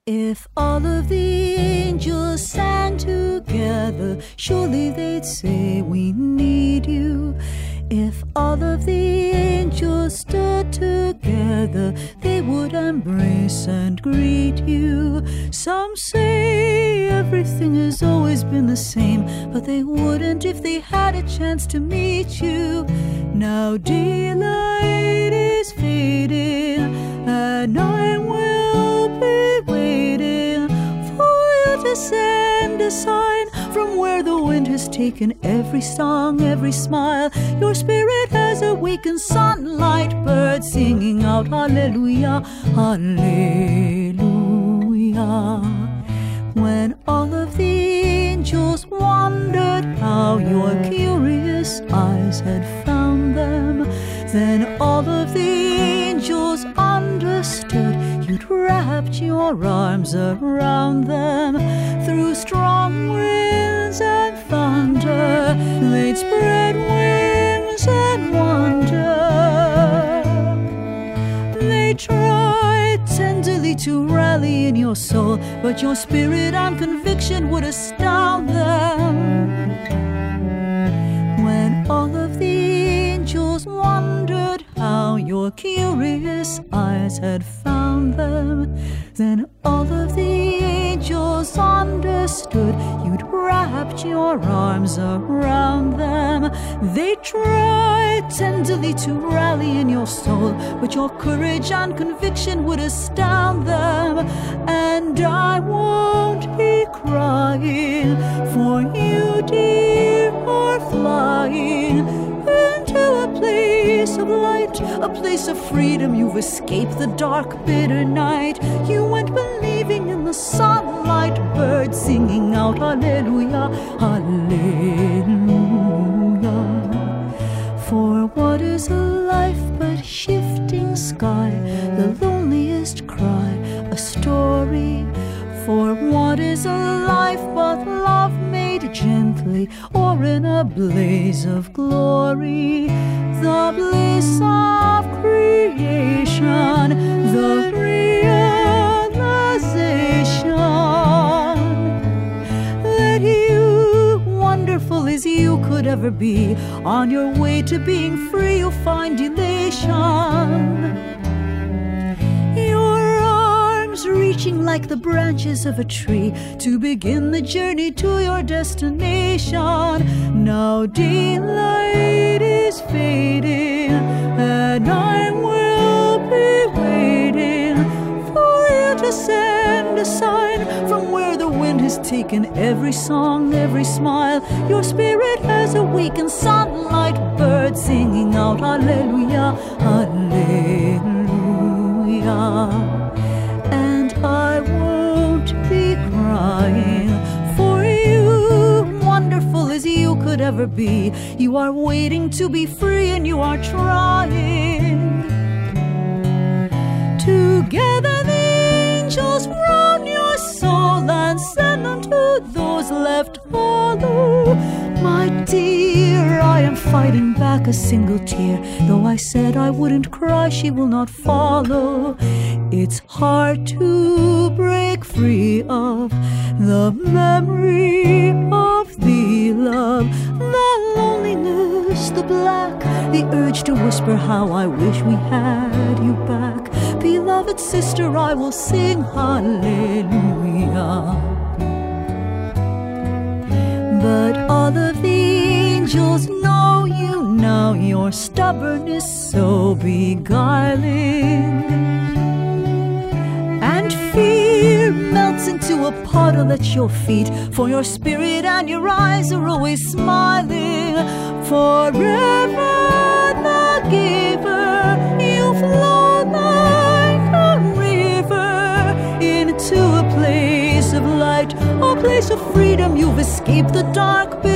If all of the angels sang together, surely they'd say we need you. If all of the angels stood together, they would embrace and greet you. Some say everything has always been the same, but they wouldn't if they had a chance to meet you. Now daylight is fading, and I will be waiting for you to send a sign from where the wind has taken every song, every smile. Your spirit has awakened sunlight, birds singing out hallelujah, hallelujah. When all of the angels wondered how your curious eyes had found them, then all of the angels understood you'd wrapped your arms around them. Through strong winds and thunder, they'd spread wings and wonder. They tried tenderly to rally in your soul, but your spirit and conviction would astound them. When all of the angels wondered how your curious eyes had found them, then all of the angels understood you'd wrapped your arms around them. They tried tenderly to rally in your soul, but your courage and conviction would astound them. And I won't be crying, for you, dear, are flying into a place of light, a place of freedom. You've escaped the dark, bitter night. You went believing in the sunlight, birds singing out hallelujah, hallelujah. For what is a life but shifting sky, the loneliest cry, a story? For what is a life but love made gently, or in a blaze of glory? The bliss of creation, the realization that you, wonderful as you could ever be, on your way to being free you'll find elation. Reaching like the branches of a tree to begin the journey to your destination. Now daylight is fading, and I will be waiting for you to send a sign from where the wind has taken every song, every smile. Your spirit has awakened sunlight, birds singing out hallelujah, hallelujah. I won't be crying, for you, wonderful as you could ever be, you are waiting to be free and you are trying. Together the angels round your soul and send unto those left follow. My dear, I am fighting back a single tear. Though I said I wouldn't cry, she will not follow. It's hard to break free of the memory of the love, the loneliness, the black, the urge to whisper how I wish we had you back. Beloved sister, I will sing hallelujah. But all of the angels know you now, your stubbornness so beguiling. And fear melts into a puddle at your feet, for your spirit and your eyes are always smiling. Forever the giver, you flow like a river into a place of light, a place of freedom. You've escaped the dark